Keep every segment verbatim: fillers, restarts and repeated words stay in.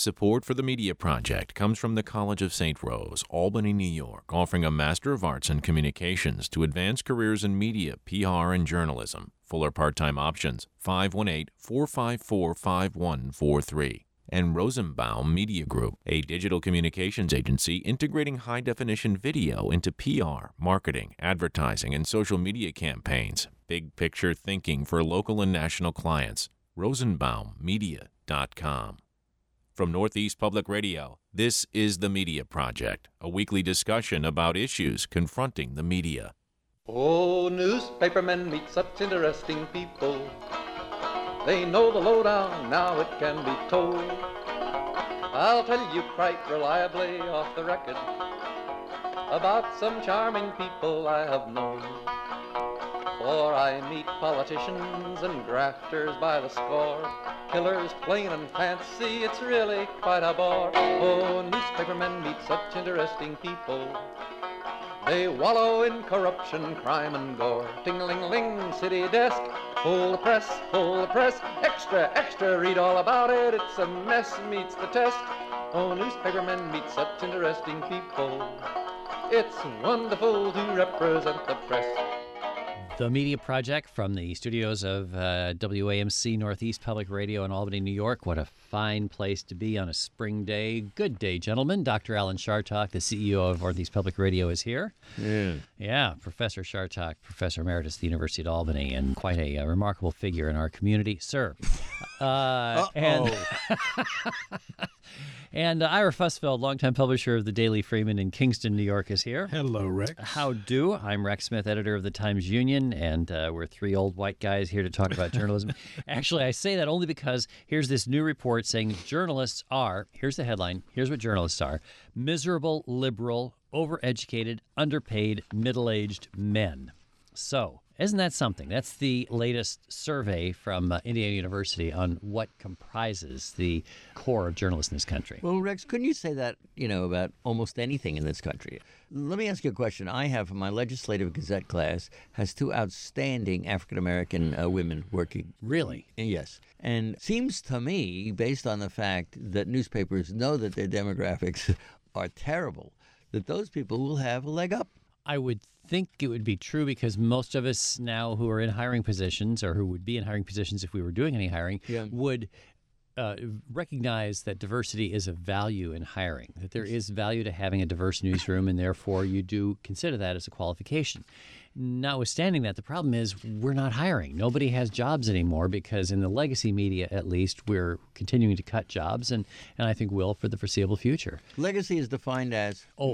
Support for the Media Project comes from the College of Saint Rose, Albany, New York, offering a Master of Arts in Communications to advance careers in media, P R, and journalism. Full or part-time options, five one eight, four five four, five one four three. And Rosenbaum Media Group, a digital communications agency integrating high-definition video into P R, marketing, advertising, and social media campaigns. Big picture thinking for local and national clients. rosenbaum media dot com. From Northeast Public Radio, this is The Media Project, a weekly discussion about issues confronting the media. Oh, newspapermen meet such interesting people. They know the lowdown, now it can be told. I'll tell you quite reliably off the record about some charming people I have known. For I meet politicians and grafters by the score, killers plain and fancy, it's really quite a bore. Oh, newspapermen meet such interesting people. They wallow in corruption, crime, and gore. Ting-a-ling-ling, city desk, full the press, full the press. Extra, extra, read all about it, it's a mess, meets the test. Oh, newspapermen meet such interesting people. It's wonderful to represent the press. The Media Project from the studios of uh, W A M C Northeast Public Radio in Albany, New York. What a fine place to be on a spring day. Good day, gentlemen. Doctor Alan Chartock, the C E O of Northeast Public Radio, is here. Yeah. Yeah, Professor Chartock, Professor Emeritus at the University of Albany, and quite a, a remarkable figure in our community. Sir. Uh, and and uh, Ira Fussfeld, longtime publisher of the Daily Freeman in Kingston, New York, is here. Hello, Rex. How do? I'm Rex Smith, editor of the Times-Union, and uh, we're three old white guys here to talk about journalism. Actually, I say that only because here's this new report saying journalists are, here's the headline, here's what journalists are, miserable, liberal, overeducated, underpaid, middle-aged men. So, isn't that something? That's the latest survey from uh, Indiana University on what comprises the core of journalists in this country. Well, Rex, couldn't you say that, you know, about almost anything in this country? Let me ask you a question. I have, my Legislative Gazette class has two outstanding African-American uh, women working. Really? Yes. And it seems to me, based on the fact that newspapers know that their demographics are terrible, that those people will have a leg up. I would think it would be true because most of us now who are in hiring positions or who would be in hiring positions if we were doing any hiring Yeah. would uh, recognize that diversity is a value in hiring, that there is value to having a diverse newsroom, and therefore you do consider that as a qualification. Notwithstanding that, the problem is we're not hiring. Nobody has jobs anymore because in the legacy media, at least, we're continuing to cut jobs, and, and I think will for the foreseeable future. Legacy is defined as... Oh.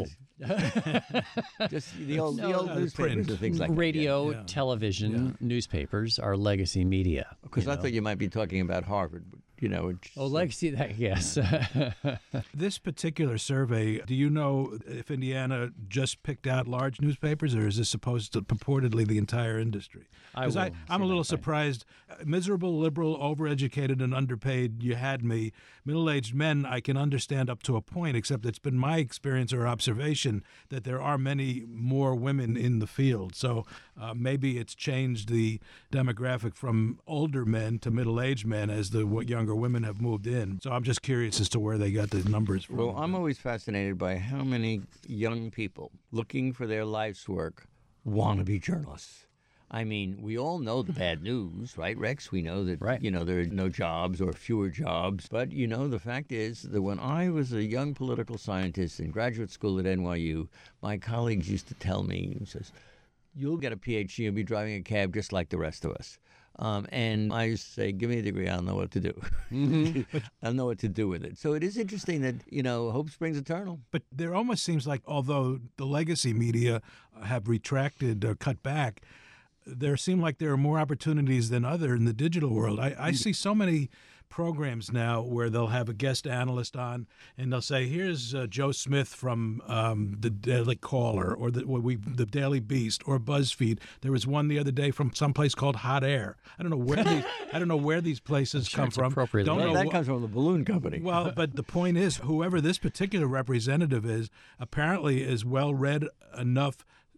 Just the old, No, the old uh, newspapers print. and things like Radio, Yeah. television, Yeah. newspapers are legacy media. Because you I know? thought you might be talking about Harvard, but, you know... It's, Oh, legacy, that, yes. This particular survey, do you know if Indiana just picked out large newspapers, or is this supposed to purportedly the entire industry? I Because will I, see I'm a that little if I- surprised. Uh, Miserable, liberal, overeducated, and underpaid, you had me. Middle-aged men, I can understand up to a point, except it's been my experience or observation that there are many more women in the field. So uh, maybe it's changed the demographic from older men to middle-aged men as the w- younger women have moved in. So I'm just curious as to where they got the numbers from. Well, I'm always fascinated by how many young people looking for their life's work want to be journalists. I mean, we all know the bad news, right, Rex? We know that, Right. you know, there are no jobs or fewer jobs. But, you know, the fact is that when I was a young political scientist in graduate school at N Y U, my colleagues used to tell me, he says, you'll get a P H D and be driving a cab just like the rest of us. Um, and I used to say, give me a degree, I'll know what to do. Mm-hmm. I'll know what to do with it. So it is interesting that, you know, hope springs eternal. But there almost seems like, although the legacy media have retracted or cut back, there seem like there are more opportunities than other in the digital world. I, I see so many programs now where they'll have a guest analyst on, and they'll say, "Here's uh, Joe Smith from um, the Daily Caller, or the what we the Daily Beast, or BuzzFeed." There was one the other day from someplace called Hot Air. I don't know where these I don't know where these places sure come it's from. appropriately Don't Well, know that wh- comes from the balloon company. well, but the point is, whoever this particular representative is, apparently is well read enough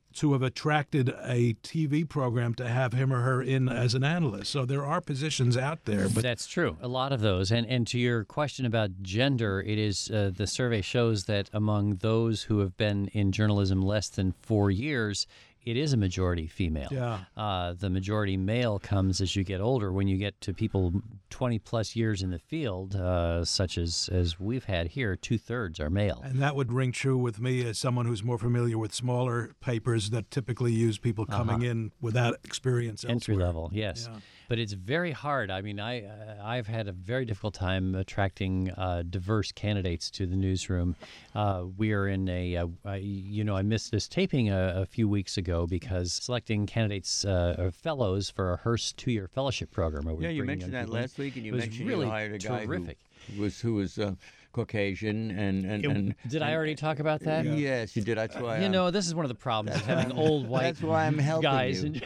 to have attracted a T V program to have him or her in as an analyst. So there are positions out there. But that's true. A lot of those. And and to your question about gender, it is uh, the survey shows that among those who have been in journalism less than four years, it is a majority female. Yeah. Uh, the majority male comes as you get older. When you get to people twenty plus years in the field, uh, such as, as we've had here, two thirds are male. And that would ring true with me as someone who's more familiar with smaller papers that typically use people coming Uh-huh. in without experience Entry elsewhere. level, yes. Yeah. But it's very hard. I mean, I, uh, I've had a very difficult time attracting uh, diverse candidates to the newsroom. Uh, we are in a, uh, I, you know, I missed this taping a, a few weeks ago because selecting candidates, uh, or fellows for a Hearst two-year fellowship program. where we Yeah, you bring mentioned young that people in. last week, and you It was mentioned really you hired a guy terrific. who was who was uh, Caucasian, and and, It- and did I already talk about that? Yes, you did. That's why. You I'm- know, this is one of the problems of having old white That's why I'm helping guys. you. And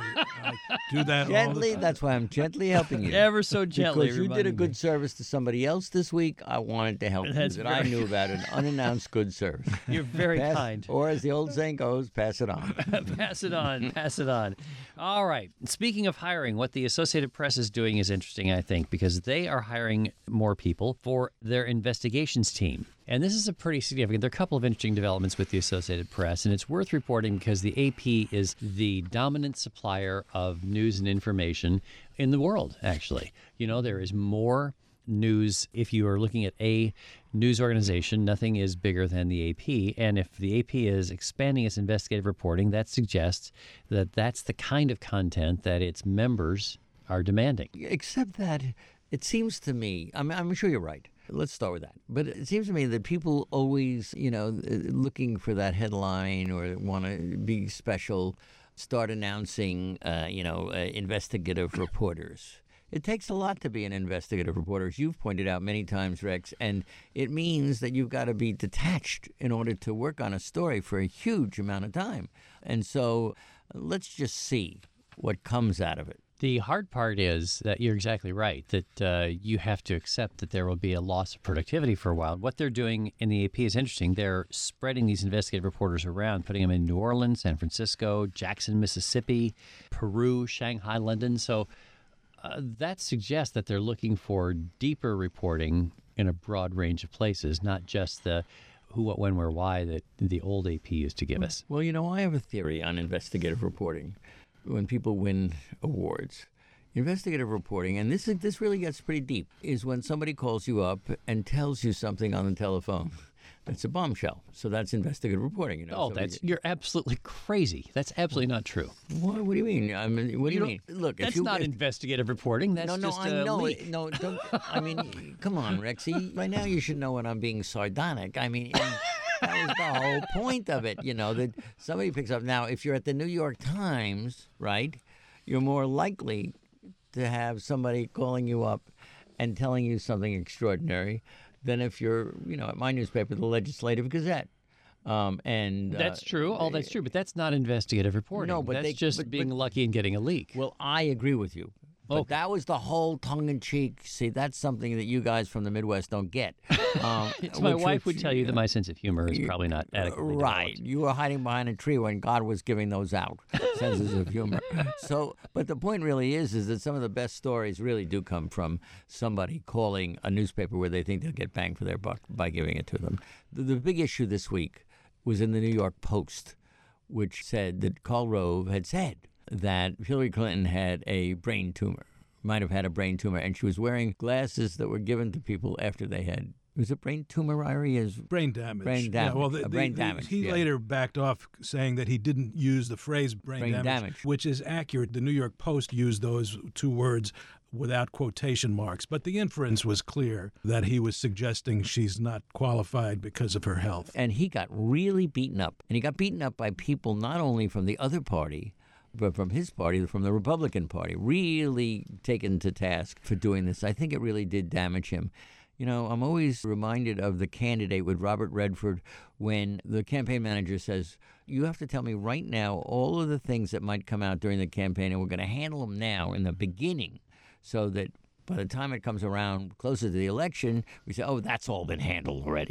I do that all the Gently, time. that's why I'm gently helping you. ever so gently. Because you did a reminding good me. service to somebody else this week, I wanted to help That's you that I very- knew about an unannounced good service. You're very Pass- kind. Or as the old saying goes, pass it on. Pass it on. Pass it on. All right. Speaking of hiring, what the Associated Press is doing is interesting, I think, because they are hiring more people for their investigations team. And this is a pretty significant. There are a couple of interesting developments with the Associated Press, and it's worth reporting because the A P is the dominant supplier of news and information in the world, actually. You know, there is more news. If you are looking at a news organization, nothing is bigger than the A P. And if the A P is expanding its investigative reporting, that suggests that that's the kind of content that its members are demanding. Except that it seems to me, I'm, I'm sure you're right. Let's start with that. But it seems to me that people always, you know, looking for that headline or want to be special, start announcing, uh, you know, uh, investigative reporters. It takes a lot to be an investigative reporter, as you've pointed out many times, Rex, and it means that you've got to be detached in order to work on a story for a huge amount of time. And so let's just see what comes out of it. The hard part is that you're exactly right, that uh, you have to accept that there will be a loss of productivity for a while. What they're doing in the A P is interesting. They're spreading these investigative reporters around, putting them in New Orleans, San Francisco, Jackson, Mississippi, Peru, Shanghai, London. So uh, that suggests that they're looking for deeper reporting in a broad range of places, not just the who, what, when, where, why that the old A P used to give us. Well, you know, I have a theory on investigative reporting. When people win awards, investigative reporting, and this is, this really gets pretty deep, is when somebody calls you up and tells you something on the telephone. That's a bombshell. So that's investigative reporting. You know. Oh, So that's we- you're absolutely crazy. That's absolutely not true. what, what do you mean? I mean, what do you, don't- mean? Look, That's if you not if, investigative reporting. That's no, no, just I a know leak. it. No, don't. I mean, come on, Rexy. Right now, you should know when I'm being sardonic. I mean. And, that was the whole point of it, you know, that somebody picks up. Now, if you're at the New York Times, right, you're more likely to have somebody calling you up and telling you something extraordinary than if you're, you know, at my newspaper, the Legislative Gazette. Um, and That's uh, true. All that's true, but that's not investigative reporting. No, but that's they- just but- being but- lucky and getting a leak. Well, I agree with you. But Okay. that was the whole tongue-in-cheek. See, that's something that you guys from the Midwest don't get. Um, It's my which- wife which, would tell you uh, that my sense of humor is probably not adequately Right. developed. You were hiding behind a tree when God was giving those out. Senses of humor. So, but the point really is, is that some of the best stories really do come from somebody calling a newspaper where they think they'll get bang for their buck by giving it to them. The, the big issue this week was in the New York Post, which said that Karl Rove had said that Hillary Clinton had a brain tumor, might have had a brain tumor, and she was wearing glasses that were given to people after they had. Was it brain tumor, Irie? Is Brain damage. Brain Yeah, damage. well, the, Uh, the- brain the- damage, He yeah. later backed off, saying that he didn't use the phrase brain, Brain damage, damage. which is accurate. The New York Post used those two words without quotation marks, but the inference was clear that he was suggesting she's not qualified because of her health. and he got really beaten up. And he got beaten up by people not only from the other party, but from his party, from the Republican Party, really taken to task for doing this. I think it really did damage him. You know, I'm always reminded of the candidate with Robert Redford when the campaign manager says, you have to tell me right now all of the things that might come out during the campaign, and we're going to handle them now in the beginning so that by the time it comes around closer to the election, we say, oh, that's all been handled already.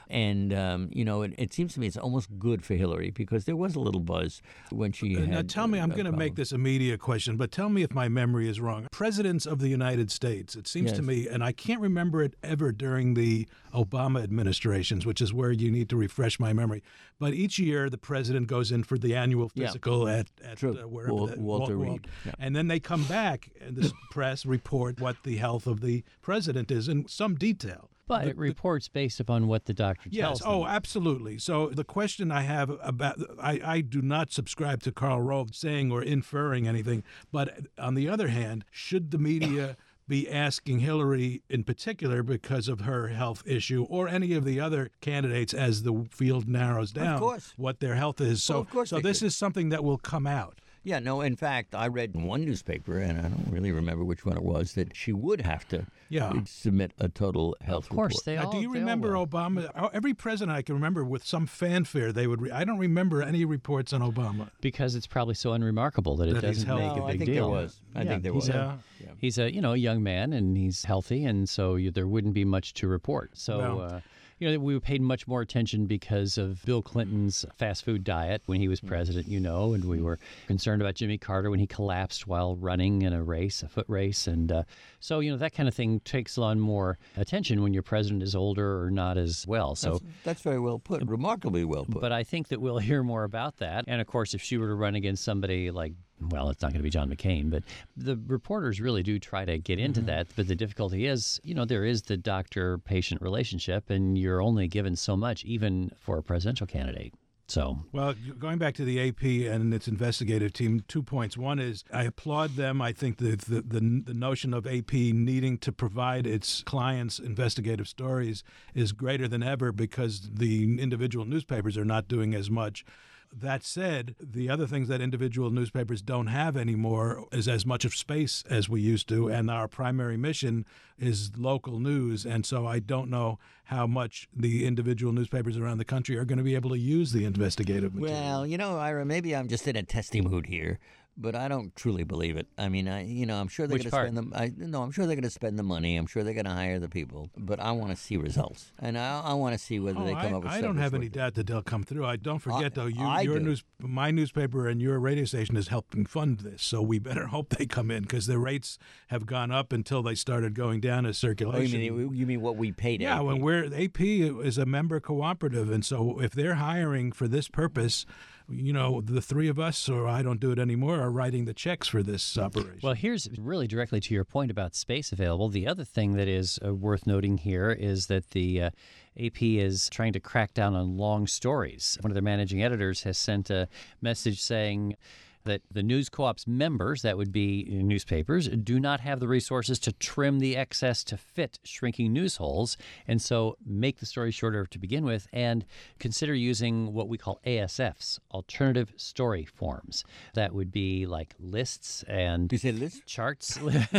And, um, you know, it, it seems to me it's almost good for Hillary because there was a little buzz when she had... Now, tell me, I'm going to make this a media question, but tell me if my memory is wrong. Presidents of the United States, it seems Yes. to me, and I can't remember it ever during the Obama administrations, which is where you need to refresh my memory. But each year, the president goes in for the annual Yeah. physical at, at True. uh, wherever Wal- that- Walter Wal- Reed. Yeah. And then they come back, and the press report what the health of the president is in some detail. But The- it reports based upon what the doctor Yes. tells them. Oh, absolutely. So the question I have about I, I do not subscribe to Karl Rove saying or inferring anything. But on the other hand, should the media be asking Hillary in particular because of her health issue or any of the other candidates as the field narrows down course. what their health is? So, Well, of course so they this should. is something that will come out. Yeah, no, in fact, I read in one newspaper, and I don't really remember which one it was, that she would have to Yeah. submit a total health Of course, report. they Now, all. do you they all remember will. Obama? oh, Every president I can remember with some fanfare they would. Re- I don't remember any reports on Obama. Because it's probably so unremarkable that it That he's doesn't make healthy. No, a I big think deal. there was. I Yeah, think there he's was. A, Yeah. He's a you know a young man and he's healthy, and so you, there wouldn't be much to report. So. Well- uh, You know, we paid much more attention because of Bill Clinton's fast food diet when he was president, you know, and we were concerned about Jimmy Carter when he collapsed while running in a race, a foot race. And uh, so, you know, that kind of thing takes on more attention when your president is older or not as well. So, That's, that's very well put, remarkably well put. but I think that we'll hear more about that. And of course, if she were to run against somebody like, well, it's not going to be John McCain, but the reporters really do try to get into that. But the difficulty is, you know, there is the doctor-patient relationship, and you're only given so much, even for a presidential candidate. So, Well, going back to the A P and its investigative team, two points. One is I applaud them. I think that the, the, the notion of A P needing to provide its clients investigative stories is greater than ever because the individual newspapers are not doing as much. That said, the other things that individual newspapers don't have anymore is as much of space as we used to, and our primary mission is local news. And so I don't know how much the individual newspapers around the country are going to be able to use the investigative material. Well, you know, Ira, maybe I'm just in a testy mood here, but I don't truly believe it. I mean, I, you know, I'm sure they're Which going to part? spend them. I, no, I'm sure they're going to spend the money. I'm sure they're going to hire the people. But I want to see results, and I, I want to see whether Oh, they come I, up with I stuff don't that's have any worth it. doubt that they'll come through. I don't forget I- though, you, I your do. news, my newspaper, and your radio station is helping fund this. So we better hope they come in because the rates have gone up until they started going down as Oh, you circulation. mean you mean what we paid? Yeah, A P? when we're A P is a member cooperative, and so if they're hiring for this purpose, you know, the three of us, or I don't do it anymore, are writing the checks for this operation. well, here's really directly to your point about space available. The other thing that is uh, worth noting here is that the uh, A P is trying to crack down on long stories. One of their managing editors has sent a message saying that the News Co-op's members, that would be newspapers, do not have the resources to trim the excess to fit shrinking news holes, and so make the story shorter to begin with, and consider using what we call A S Fs, alternative story forms. That would be like lists and You say list? charts.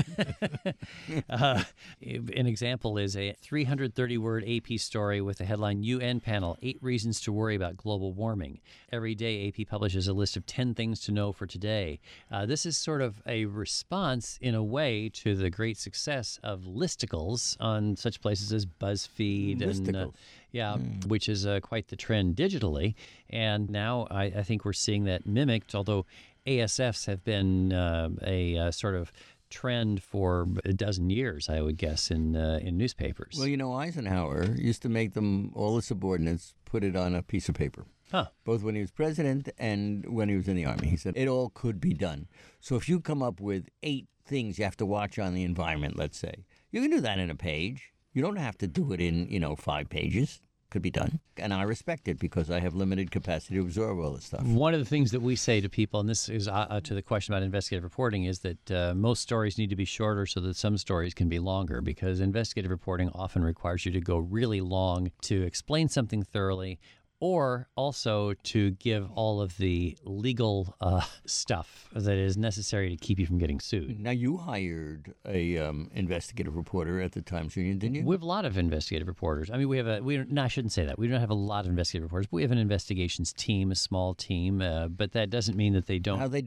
uh, an example is a three hundred thirty word A P story with the headline U N panel, eight reasons to worry about global warming. Every day A P publishes a list of ten things to know for today. Uh, this is sort of a response in a way to the great success of listicles on such places as BuzzFeed and uh, Listicles. yeah, which is uh, quite the trend digitally. And now I, I think we're seeing that mimicked, although A S Fs have been uh, a uh, sort of trend for a dozen years, I would guess, in uh, in newspapers. Well, you know, Eisenhower used to make them, all the subordinates, put it on a piece of paper. Huh. Both when he was president and when he was in the Army. He said it all could be done. So if you come up with eight things you have to watch on the environment, let's say, you can do that in a page. You don't have to do it in, you know, five pages. Could be done. And I respect it because I have limited capacity to absorb all this stuff. One of the things that we say to people, and this is uh, to the question about investigative reporting, is that uh, most stories need to be shorter so that some stories can be longer, because investigative reporting often requires you to go really long to explain something thoroughly, or also to give all of the legal uh, stuff that is necessary to keep you from getting sued. Now, you hired a um, investigative reporter at the Times Union, didn't you? We have a lot of investigative reporters. I mean, we have a, we, no, I shouldn't say that. We don't have a lot of investigative reporters, but we have an investigations team, a small team, uh, but that doesn't mean that they don't. How are they doing?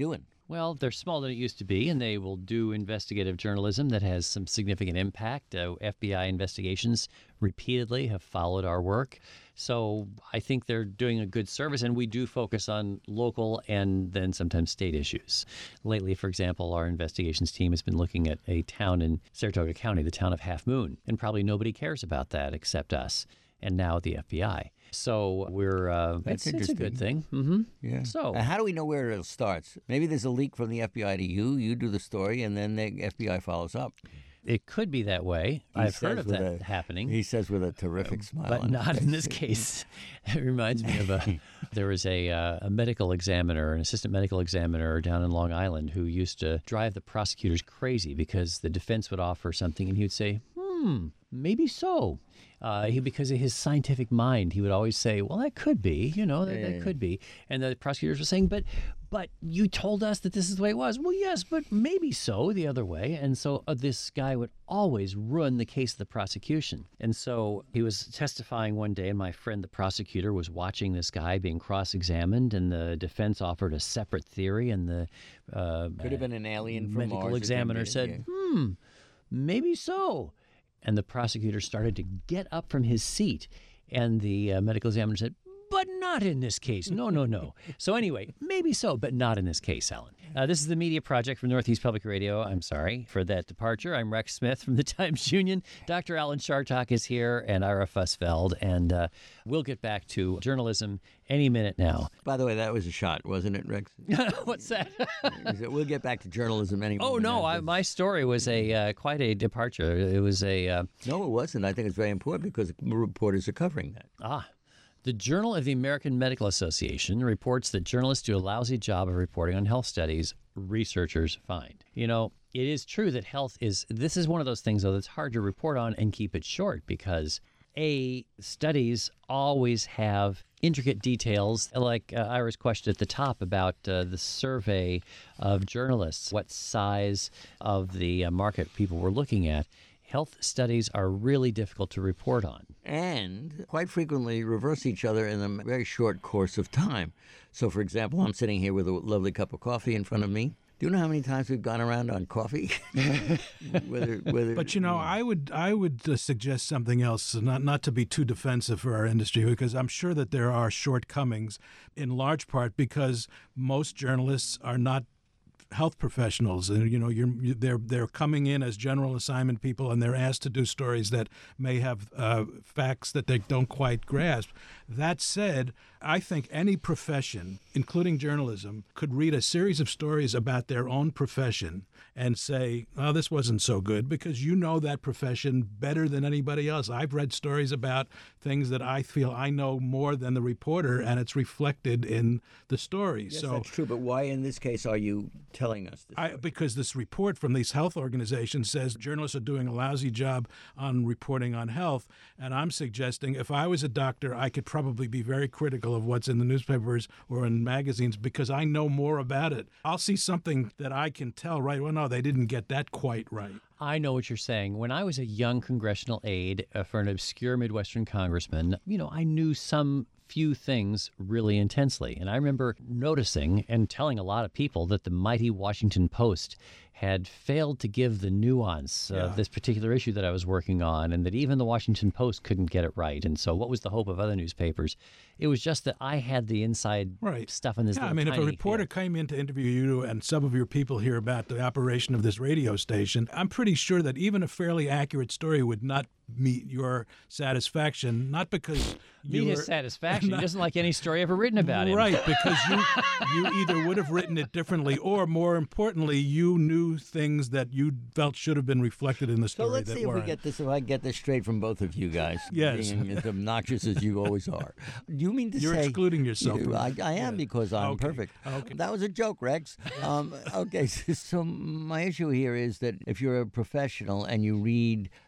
Well, they're smaller than it used to be, and they will do investigative journalism that has some significant impact. Uh, F B I investigations repeatedly have followed our work. So I think they're doing a good service, and we do focus on local and then sometimes state issues. Lately, for example, our investigations team has been looking at a town in Saratoga County, the town of Half Moon, and probably nobody cares about that except us and now the F B I. So we're uh, That's it's, it's a good thing. interesting. Mm-hmm. Yeah. So Uh, how do we know where it starts? Maybe there's a leak from the F B I to you. You do the story, and then the F B I follows up. it could be that way. He I've says heard of with that a- happening. He says with a terrific smile. But on not his in face. this case. It reminds me of a there was a uh, a medical examiner, an assistant medical examiner down in Long Island who used to drive the prosecutors crazy because the defense would offer something and he would say, "Hmm, maybe so." Uh, he, because of his scientific mind, he would always say, "Well, that could be, you know, that, Yeah, that yeah, could be." And the prosecutors were saying, "But, but you told us that this is the way it was." "Well, yes, but maybe so the other way." And so uh, this guy would always ruin the case of the prosecution. And so he was testifying one day, and my friend, the prosecutor, was watching this guy being cross-examined, and the defense offered a separate theory, and the uh, Could have been an alien from medical Mars. It examiner could be- said, "Hmm, maybe so." And the prosecutor started to get up from his seat. And the uh, medical examiner said, "But not in this case. No, no, no." So anyway, maybe so, but not in this case, Alan. Uh, this is the Media Project from Northeast Public Radio. I'm sorry for that departure. I'm Rex Smith from the Times-Union. Doctor Alan Chartock is here, and Ira Fussfeld. And uh, we'll get back to journalism any minute now. By the way, that was a shot, wasn't it, Rex? What's that? He said, we'll get back to journalism any Oh, moment no, I, after. my story was a uh, quite a departure. It was a... Uh, No, it wasn't. I think it's very important because reporters are covering that. Ah. The Journal of the American Medical Association reports that journalists do a lousy job of reporting on health studies, researchers find. You know, it is true that health is, this is one of those things, though, that's hard to report on and keep it short because, A, studies always have intricate details, like uh, Ira's question at the top about uh, the survey of journalists, what size of the uh, market people were looking at. Health studies are really difficult to report on. And quite frequently reverse each other in a very short course of time. So, for example, I'm sitting here with a lovely cup of coffee in front of me. Do you know how many times we've gone around on coffee? whether, whether, But you know, I would I would uh, suggest something else, not not to be too defensive for our industry, because I'm sure that there are shortcomings, in large part because most journalists are not health professionals, and you know, you're you, they're they're coming in as general assignment people, and they're asked to do stories that may have uh, facts that they don't quite grasp. That said, I think any profession, including journalism, could read a series of stories about their own profession and say, "Oh, this wasn't so good," because you know that profession better than anybody else. I've read stories about things that I feel I know more than the reporter, and it's reflected in the story. Yes, so. that's true. But why, in this case, are you telling us this? I, because this report from these health organizations says journalists are doing a lousy job on reporting on health, and I'm suggesting if I was a doctor, I could probably be very critical of what's in the newspapers or in magazines because I know more about it. I'll see something that I can tell, right, well, no, they didn't get that quite right. I know what you're saying. When I was a young congressional aide uh, for an obscure Midwestern congressman, you know, I knew some few things really intensely. And I remember noticing and telling a lot of people that the mighty Washington Post had failed to give the nuance Yeah. of this particular issue that I was working on, and that even the Washington Post couldn't get it right. And so what was the hope of other newspapers? It was just that I had the inside Right. stuff in this Yeah, I little mean, if a tiny reporter field. came in to interview you and some of your people hear about the operation of this radio station, I'm pretty sure that even a fairly accurate story would not meet your satisfaction, not because you Meet were, his satisfaction. He doesn't like any story ever written about him. Right, because you you either would have written it differently, or more importantly, you knew things that you felt should have been reflected in the So story let's that see if we weren't. get this. If I get this straight from both of you guys, Yes. being as obnoxious as you always are. You mean to You're say excluding yourself You- from I, that. I am Yeah. because I'm Okay. perfect. Okay. That was a joke, Rex. Um, okay, so, so my issue here is that if you're a professional and you read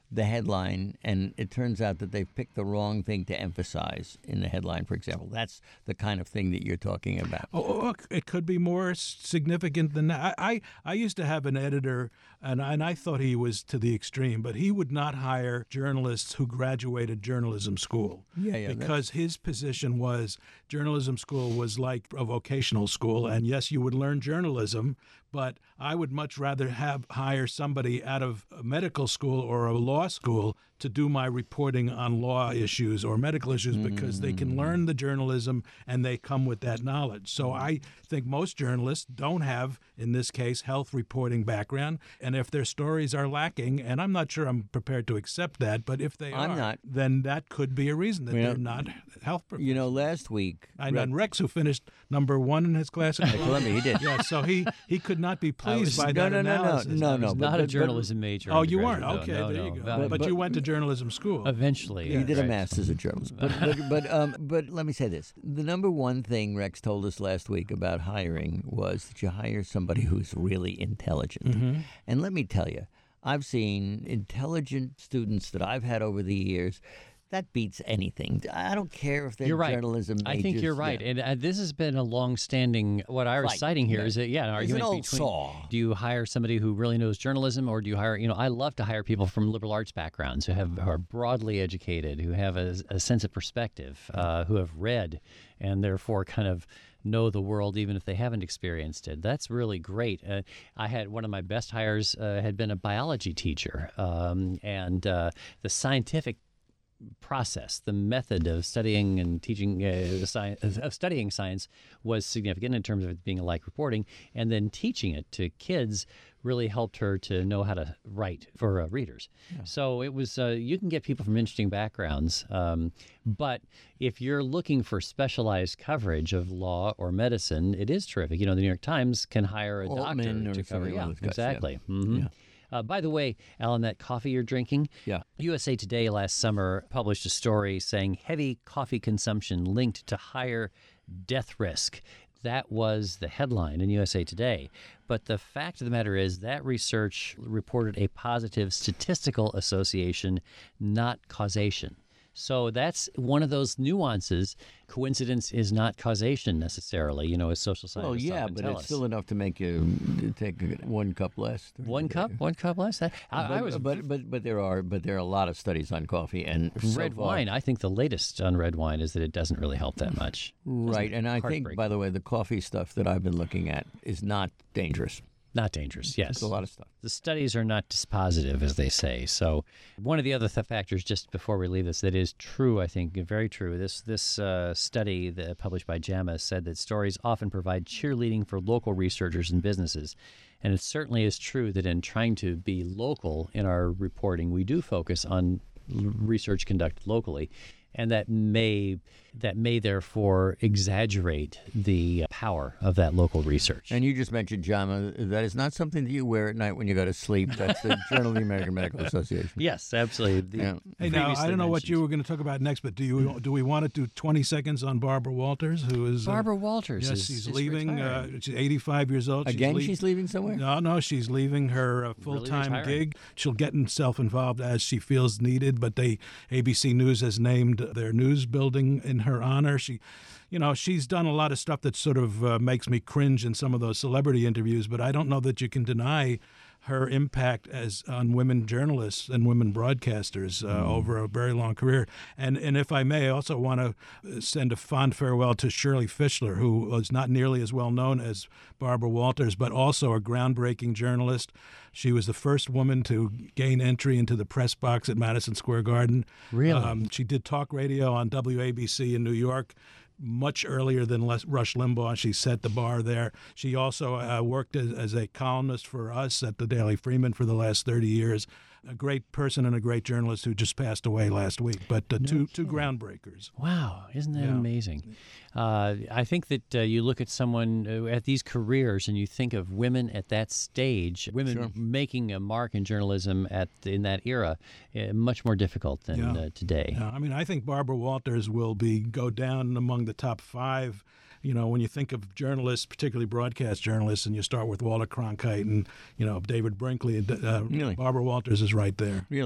the headline, and it turns out that they've picked the wrong thing to emphasize in the headline, for example. That's the kind of thing that you're talking about. Oh, it could be more significant than that. I, I, I used to have an editor, and, and I thought he was to the extreme, but he would not hire journalists who graduated journalism school. Yeah, yeah. Because his position was journalism school was like a vocational school, and yes, you would learn journalism, but I would much rather have hire somebody out of a medical school or a law school to do my reporting on law issues or medical issues because they can learn the journalism and they come with that knowledge. So I think most journalists don't have, in this case, health reporting background. And if their stories are lacking, and I'm not sure I'm prepared to accept that, but if they I'm are, not. then that could be a reason that You know, they're not health professionals. You know, last week... And, and Rex, who finished number one in his class in Columbia, he did. Yeah, so he, he could not be pleased was- by no, that no, no, no, analysis. no, I was no. not but- a but- journalism major. Oh, you weren't? undergraduate, Okay, no, there no, you go. no. But, but- you went to journalism school. Eventually. He did a right. master's of journalism. But but but, um, but let me say this. The number one thing Rex told us last week about hiring was that you hire somebody who's really intelligent. Mm-hmm. And let me tell you, I've seen intelligent students that I've had over the years. That beats anything. I don't care if they're You're right. journalism majors. I think you're right, Yeah. and uh, this has been a long-standing. What I was Right. citing here Yeah. is that yeah, an It's an argument old between saw. do you hire somebody who really knows journalism, or do you hire? You know, I love to hire people from liberal arts backgrounds who have who are broadly educated, who have a, a sense of perspective, uh, who have read, and therefore kind of know the world even if they haven't experienced it. That's really great. Uh, I had one of my best hires uh, had been a biology teacher, um, and uh, the scientific process, the method of studying and teaching uh, science, of studying science was significant in terms of it being like reporting, and then teaching it to kids really helped her to know how to write for uh, readers. Yeah. So it was, uh, you can get people from interesting backgrounds, um, but if you're looking for specialized coverage of law or medicine, it is terrific. You know, the New York Times can hire a Altman doctor or to some of cover. the Yeah, other guys, yeah. exactly. Mhm. Yeah. Uh, by the way, Alan, that coffee you're drinking, Yeah. U S A Today last summer published a story saying heavy coffee consumption linked to higher death risk. That was the headline in U S A Today. But the fact of the matter is that research reported a positive statistical association, not causation. So that's one of those nuances. Coincidence is not causation necessarily, you know, as social scientists Well, yeah, often but tell it's us. still enough to make you take one cup less. during One the cup, day. one cup less. That, I, But, I was but but but there are but there are a lot of studies on coffee and so red far- wine. I think the latest on red wine is that it doesn't really help that much. Right, and I think, Heartbreaking. by the way, the coffee stuff that I've been looking at is not dangerous. Not dangerous, yes. It's a lot of stuff. The studies are not dispositive, as they say. So, one of the other th- factors, just before we leave this, that is true, I think, very true. This this uh, study that, published by JAMA said that stories often provide cheerleading for local researchers and businesses. And it certainly is true that in trying to be local in our reporting, we do focus on l- research conducted locally. And that may that may therefore exaggerate the power of that local research. And you just mentioned JAMA. That is not something that you wear at night when you go to sleep. That's the Journal of the American Medical Association. Yes, absolutely. The Yeah. Hey, now, I previously don't know what mentioned- you were going to talk about next, but do you do we want to do twenty seconds on Barbara Walters, who is uh, Barbara Walters. Yes, is, she's is leaving. retiring. Uh, she's eighty-five years old. Again, she's, she's leaving somewhere? No, no, she's leaving her uh, full-time retiring? gig. She'll get herself involved as she feels needed, but they A B C News has named their news building in her honor. She, you know, she's done a lot of stuff that sort of uh, makes me cringe in some of those celebrity interviews, but I don't know that you can deny her impact as on women journalists and women broadcasters uh, Mm. over a very long career. And and if I may, I also want to send a fond farewell to Shirley Fischler, who was not nearly as well known as Barbara Walters, but also a groundbreaking journalist. She was the first woman to gain entry into the press box at Madison Square Garden. Really? Um, she did talk radio on W A B C in New York much earlier than Les- Rush Limbaugh. She set the bar there. She also uh, worked as, as a columnist for us at the Daily Freeman for the last thirty years. A great person and a great journalist who just passed away last week. But uh, two two groundbreakers. Wow, isn't that Yeah. amazing? Uh, I think that uh, you look at someone uh, at these careers and you think of women at that stage, women Sure. making a mark in journalism at in that era, uh, much more difficult than Yeah. uh, today. Yeah, I mean, I think Barbara Walters will be go down among the top five. You know, when you think of journalists, particularly broadcast journalists, and you start with Walter Cronkite and, you know, David Brinkley, and uh, Really? Barbara Walters is right there. Really?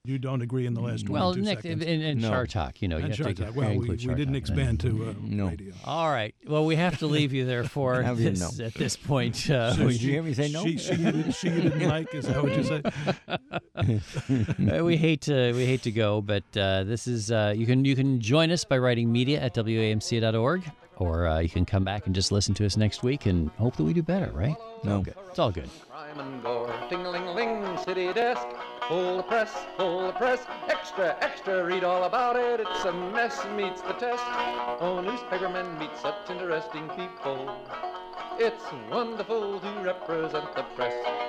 You don't agree in the last Well, twenty-two Nick, seconds. in, in No. Char Talk, you know, you And have to Chart take- Talk. Well, we, include we Char didn't Talk. expand to uh, No. radio. All right. Well, we have to leave you there for Have you? this, No. at this point. Uh, Did we, you hear me say no? She, she, you didn't, she you didn't like, is that what you said? Uh, we hate to we hate to go, but uh, this is uh, you can you can join us by writing media at W A M C dot org, or uh, you can come back and just listen to us next week and hope that we do better, right? No. It's all good. Crime and gore, ting-a-ling-ling, city desk, full of press, full of press, extra, extra, read all about it, it's a mess, meets the test. Oh, newspapermen meet such interesting people, it's wonderful to represent the press.